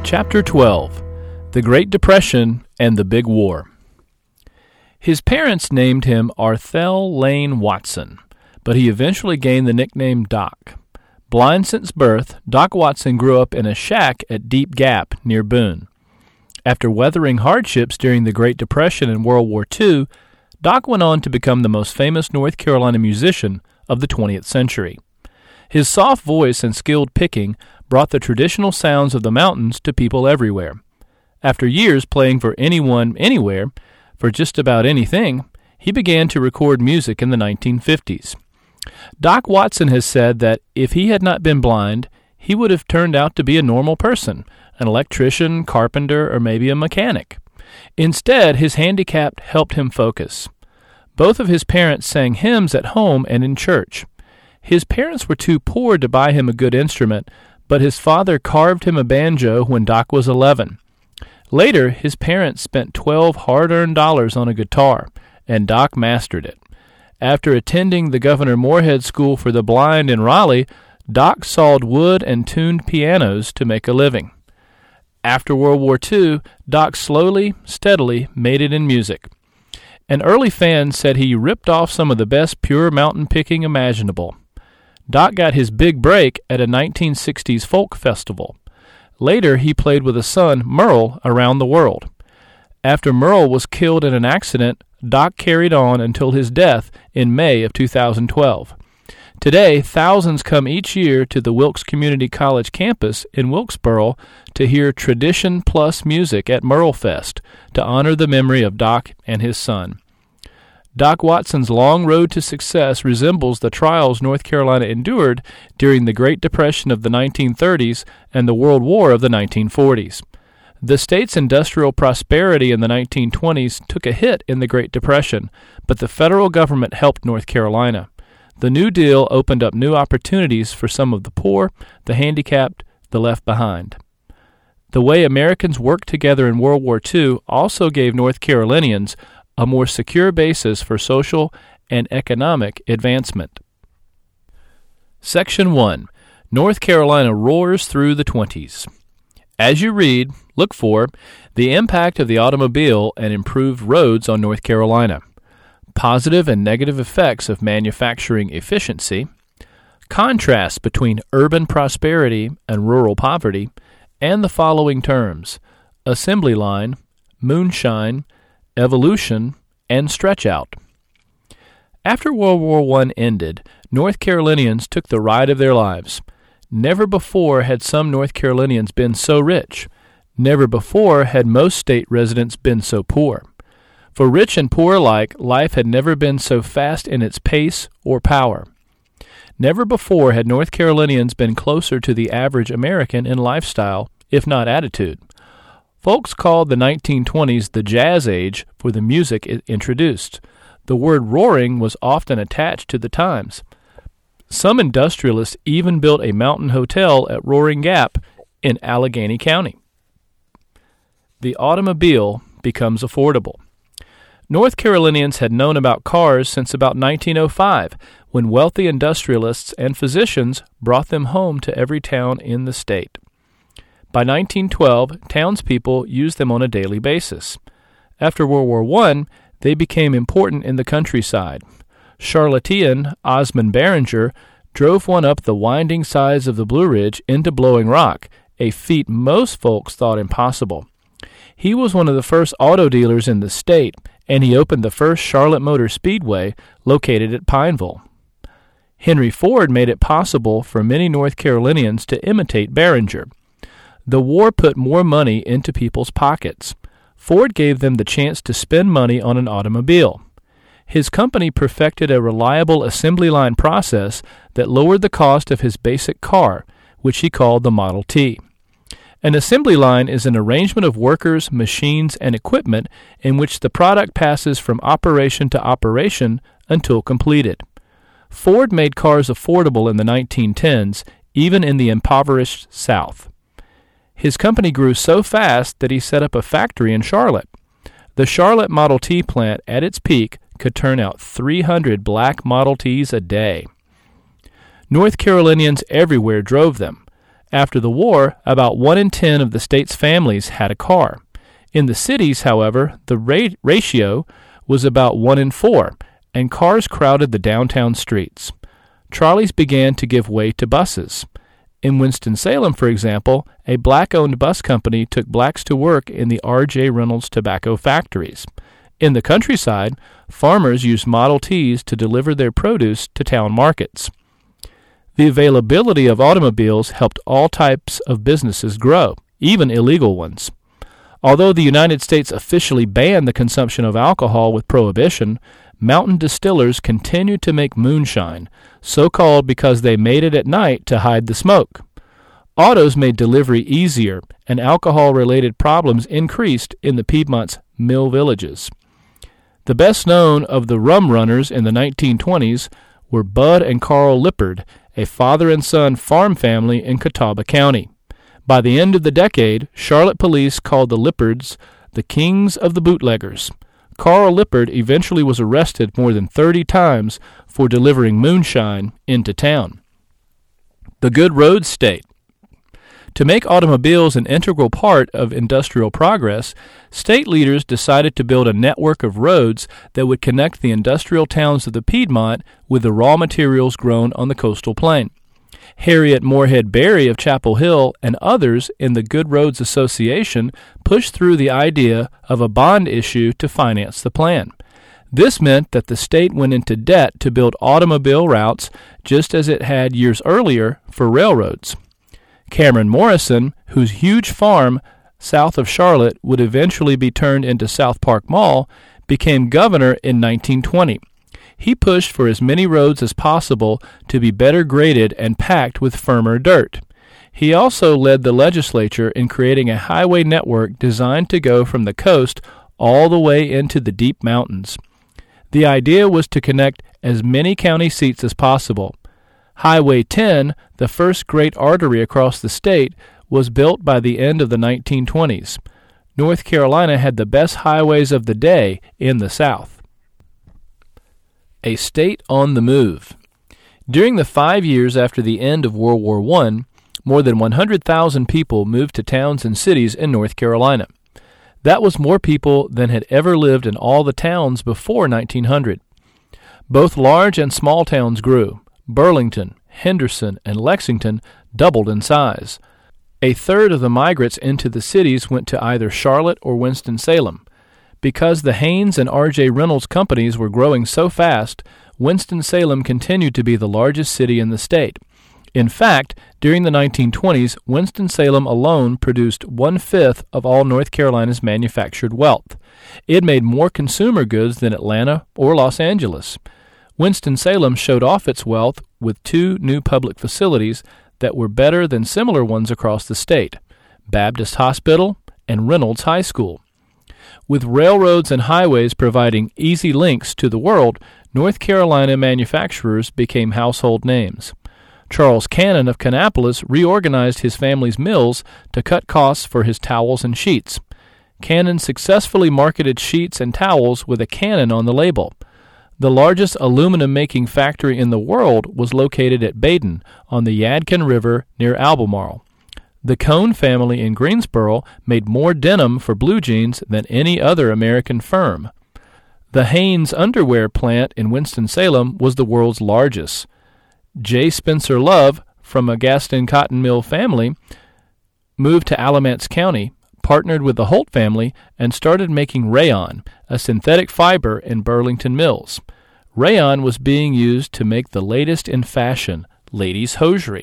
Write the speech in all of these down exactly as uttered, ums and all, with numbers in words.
Chapter twelve. The Great Depression and the Big War. His parents named him Arthel Lane Watson, but he eventually gained the nickname Doc. Blind since birth, Doc Watson grew up in a shack at Deep Gap near Boone. After weathering hardships during the Great Depression and World War Two, Doc went on to become the most famous North Carolina musician of the twentieth century. His soft voice and skilled picking brought the traditional sounds of the mountains to people everywhere. After years playing for anyone, anywhere, for just about anything, he began to record music in the nineteen fifties. Doc Watson has said that if he had not been blind, he would have turned out to be a normal person, an electrician, carpenter, or maybe a mechanic. Instead, his handicap helped him focus. Both of his parents sang hymns at home and in church. His parents were too poor to buy him a good instrument, but his father carved him a banjo when Doc was eleven. Later, his parents spent twelve hard-earned dollars on a guitar, and Doc mastered it. After attending the Governor Moorhead School for the Blind in Raleigh, Doc sawed wood and tuned pianos to make a living. After World War Two, Doc slowly, steadily made it in music. An early fan said he ripped off some of the best pure mountain picking imaginable. Doc got his big break at a nineteen sixties folk festival. Later, he played with a son, Merle, around the world. After Merle was killed in an accident, Doc carried on until his death in May of two thousand twelve. Today, thousands come each year to the Wilkes Community College campus in Wilkesboro to hear Tradition Plus music at Merle Fest to honor the memory of Doc and his son. Doc Watson's long road to success resembles the trials North Carolina endured during the Great Depression of the nineteen thirties and the World War of the nineteen forties. The state's industrial prosperity in the nineteen twenties took a hit in the Great Depression, but the federal government helped North Carolina. The New Deal opened up new opportunities for some of the poor, the handicapped, the left behind. The way Americans worked together in World War Two also gave North Carolinians a more secure basis for social and economic advancement. Section one. North Carolina roars through the twenties. As you read, look for the impact of the automobile and improved roads on North Carolina, positive and negative effects of manufacturing efficiency, contrast between urban prosperity and rural poverty, and the following terms: assembly line, moonshine, evolution, and stretch out. After World War One ended, North Carolinians took the ride of their lives. Never before had some North Carolinians been so rich. Never before had most state residents been so poor. For rich and poor alike, life had never been so fast in its pace or power. Never before had North Carolinians been closer to the average American in lifestyle, if not attitude. Folks called the nineteen twenties the jazz age for the music it introduced. The word roaring was often attached to the times. Some industrialists even built a mountain hotel at Roaring Gap in Allegheny County. The automobile becomes affordable. North Carolinians had known about cars since about nineteen oh five, when wealthy industrialists and physicians brought them home to every town in the state. By nineteen twelve, townspeople used them on a daily basis. After World War One, they became important in the countryside. Charlottean Osmond Barringer drove one up the winding sides of the Blue Ridge into Blowing Rock, a feat most folks thought impossible. He was one of the first auto dealers in the state, and he opened the first Charlotte Motor Speedway located at Pineville. Henry Ford made it possible for many North Carolinians to imitate Barringer. The war put more money into people's pockets. Ford gave them the chance to spend money on an automobile. His company perfected a reliable assembly line process that lowered the cost of his basic car, which he called the Model T. An assembly line is an arrangement of workers, machines, and equipment in which the product passes from operation to operation until completed. Ford made cars affordable in the nineteen tens, even in the impoverished South. His company grew so fast that he set up a factory in Charlotte. The Charlotte Model T plant, at its peak, could turn out three hundred black Model Ts a day. North Carolinians everywhere drove them. After the war, about one in ten of the state's families had a car. In the cities, however, the ra- ratio was about one in four, and cars crowded the downtown streets. Trolleys began to give way to buses. In Winston-Salem, for example, a black-owned bus company took blacks to work in the R J Reynolds tobacco factories. In the countryside, farmers used Model Ts to deliver their produce to town markets. The availability of automobiles helped all types of businesses grow, even illegal ones. Although the United States officially banned the consumption of alcohol with prohibition, mountain distillers continued to make moonshine, so called because they made it at night to hide the smoke. Autos made delivery easier, and alcohol-related problems increased in the Piedmont's mill villages. The best known of the rum runners in the nineteen twenties were Bud and Carl Lippard, a father and son farm family in Catawba County. By the end of the decade, Charlotte police called the Lippards the kings of the bootleggers. Carl Lippard eventually was arrested more than thirty times for delivering moonshine into town. The Good Roads State. To make automobiles an integral part of industrial progress, state leaders decided to build a network of roads that would connect the industrial towns of the Piedmont with the raw materials grown on the coastal plain. Harriet Moorhead Berry of Chapel Hill and others in the Good Roads Association pushed through the idea of a bond issue to finance the plan. This meant that the state went into debt to build automobile routes just as it had years earlier for railroads. Cameron Morrison, whose huge farm south of Charlotte would eventually be turned into South Park Mall, became governor in nineteen twenty. He pushed for as many roads as possible to be better graded and packed with firmer dirt. He also led the legislature in creating a highway network designed to go from the coast all the way into the deep mountains. The idea was to connect as many county seats as possible. Highway ten, the first great artery across the state, was built by the end of the nineteen twenties. North Carolina had the best highways of the day in the South. A state on the move. During the five years after the end of World War One, more than one hundred thousand people moved to towns and cities in North Carolina. That was more people than had ever lived in all the towns before nineteen hundred. Both large and small towns grew. Burlington, Henderson, and Lexington doubled in size. A third of the migrants into the cities went to either Charlotte or Winston-Salem. Because the Haynes and R J Reynolds companies were growing so fast, Winston-Salem continued to be the largest city in the state. In fact, during the nineteen twenties, Winston-Salem alone produced one-fifth of all North Carolina's manufactured wealth. It made more consumer goods than Atlanta or Los Angeles. Winston-Salem showed off its wealth with two new public facilities that were better than similar ones across the state, Baptist Hospital and Reynolds High School. With railroads and highways providing easy links to the world, North Carolina manufacturers became household names. Charles Cannon of Kannapolis reorganized his family's mills to cut costs for his towels and sheets. Cannon successfully marketed sheets and towels with a cannon on the label. The largest aluminum-making factory in the world was located at Baden on the Yadkin River near Albemarle. The Cone family in Greensboro made more denim for blue jeans than any other American firm. The Hanes underwear plant in Winston-Salem was the world's largest. J. Spencer Love, from a Gaston cotton mill family, moved to Alamance County, partnered with the Holt family, and started making rayon, a synthetic fiber, in Burlington Mills. Rayon was being used to make the latest in fashion, ladies' hosiery.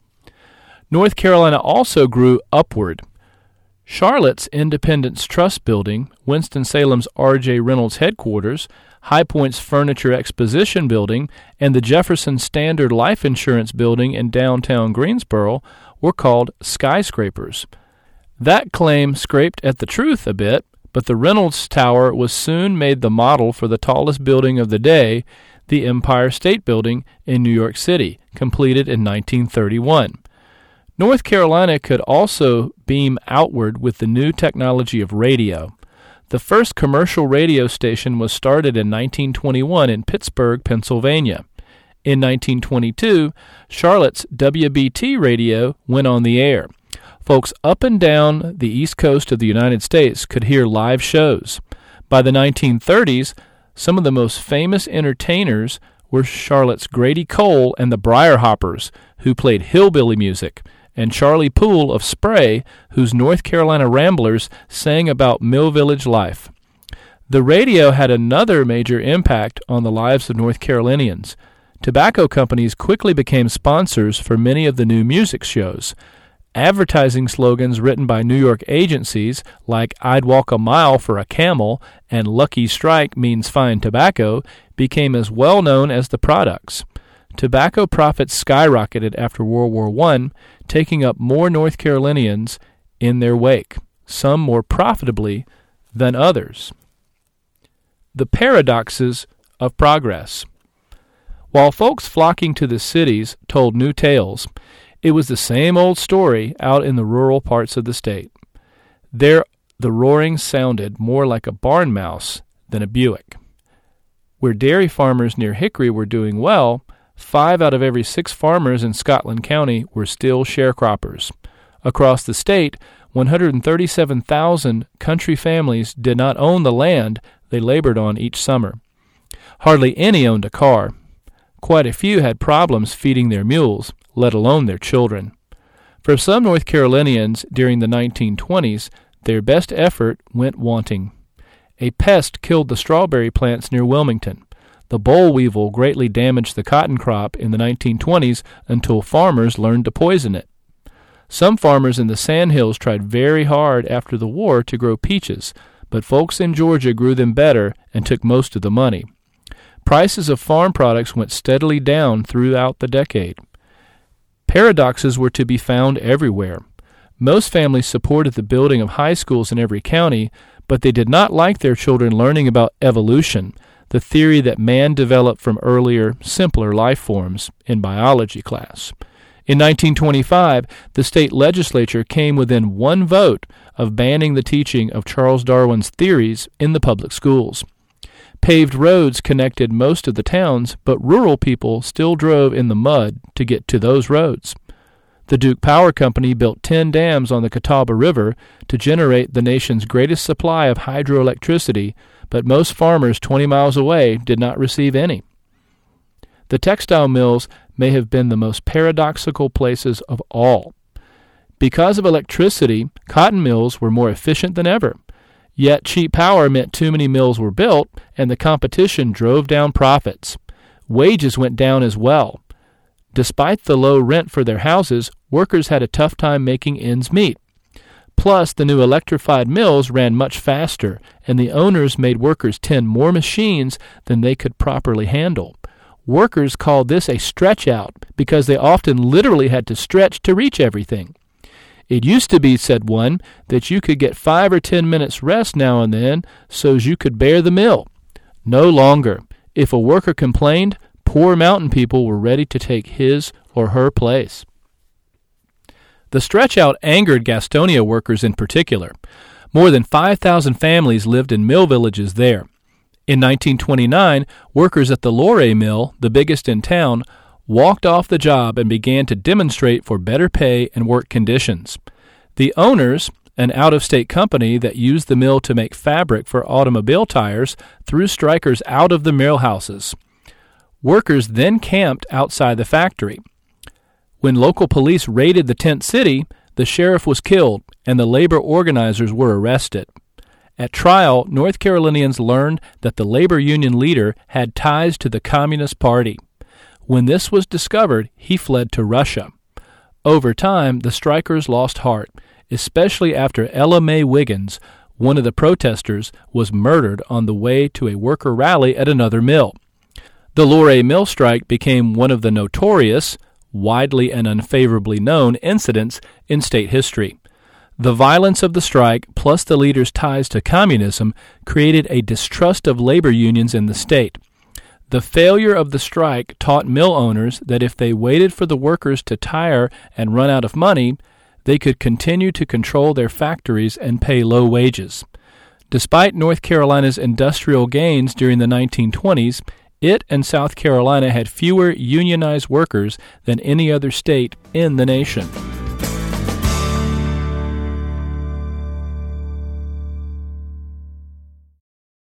North Carolina also grew upward. Charlotte's Independence Trust Building, Winston-Salem's R J Reynolds headquarters, High Point's Furniture Exposition Building, and the Jefferson Standard Life Insurance Building in downtown Greensboro were called skyscrapers. That claim scraped at the truth a bit, but the Reynolds Tower was soon made the model for the tallest building of the day, the Empire State Building in New York City, completed in nineteen thirty-one. North Carolina could also beam outward with the new technology of radio. The first commercial radio station was started in nineteen twenty-one in Pittsburgh, Pennsylvania. In nineteen twenty-two, Charlotte's W B T radio went on the air. Folks up and down the east coast of the United States could hear live shows. By the nineteen thirties, some of the most famous entertainers were Charlotte's Grady Cole and the Briarhoppers, who played hillbilly music, and Charlie Poole of Spray, whose North Carolina Ramblers sang about Mill Village life. The radio had another major impact on the lives of North Carolinians. Tobacco companies quickly became sponsors for many of the new music shows. Advertising slogans written by New York agencies like "I'd walk a mile for a camel" and "Lucky Strike means fine tobacco" became as well known as the products. Tobacco profits skyrocketed after World War One, taking up more North Carolinians in their wake, some more profitably than others. The paradoxes of progress. While folks flocking to the cities told new tales, it was the same old story out in the rural parts of the state. There, the roaring sounded more like a barn mouse than a Buick. Where dairy farmers near Hickory were doing well, five out of every six farmers in Scotland County were still sharecroppers. Across the state, one hundred thirty-seven thousand country families did not own the land they labored on each summer. Hardly any owned a car. Quite a few had problems feeding their mules, let alone their children. For some North Carolinians during the nineteen twenties, their best effort went wanting. A pest killed the strawberry plants near Wilmington. The boll weevil greatly damaged the cotton crop in the nineteen twenties until farmers learned to poison it. Some farmers in the Sandhills tried very hard after the war to grow peaches, but folks in Georgia grew them better and took most of the money. Prices of farm products went steadily down throughout the decade. Paradoxes were to be found everywhere. Most families supported the building of high schools in every county, but they did not like their children learning about evolution, the theory that man developed from earlier, simpler life forms, in biology class. In nineteen twenty-five, the state legislature came within one vote of banning the teaching of Charles Darwin's theories in the public schools. Paved roads connected most of the towns, but rural people still drove in the mud to get to those roads. The Duke Power Company built ten dams on the Catawba River to generate the nation's greatest supply of hydroelectricity, but most farmers twenty miles away did not receive any. The textile mills may have been the most paradoxical places of all. Because of electricity, cotton mills were more efficient than ever. Yet cheap power meant too many mills were built, and the competition drove down profits. Wages went down as well. Despite the low rent for their houses, workers had a tough time making ends meet. Plus, the new electrified mills ran much faster, and the owners made workers tend more machines than they could properly handle. Workers called this a stretch out because they often literally had to stretch to reach everything. It used to be, said one, that you could get five or ten minutes rest now and then so's you could bear the mill. No longer. If a worker complained, poor mountain people were ready to take his or her place. The stretch-out angered Gastonia workers in particular. More than five thousand families lived in mill villages there. In nineteen twenty-nine, workers at the Loray Mill, the biggest in town, walked off the job and began to demonstrate for better pay and work conditions. The owners, an out-of-state company that used the mill to make fabric for automobile tires, threw strikers out of the mill houses. Workers then camped outside the factory. When local police raided the tent city, the sheriff was killed and the labor organizers were arrested. At trial, North Carolinians learned that the labor union leader had ties to the Communist Party. When this was discovered, he fled to Russia. Over time, the strikers lost heart, especially after Ella Mae Wiggins, one of the protesters, was murdered on the way to a worker rally at another mill. The Loray Mill strike became one of the notorious, widely and unfavorably known incidents in state history. The violence of the strike, plus the leaders' ties to communism, created a distrust of labor unions in the state. The failure of the strike taught mill owners that if they waited for the workers to tire and run out of money, they could continue to control their factories and pay low wages. Despite North Carolina's industrial gains during the nineteen twenties, It and South Carolina had fewer unionized workers than any other state in the nation.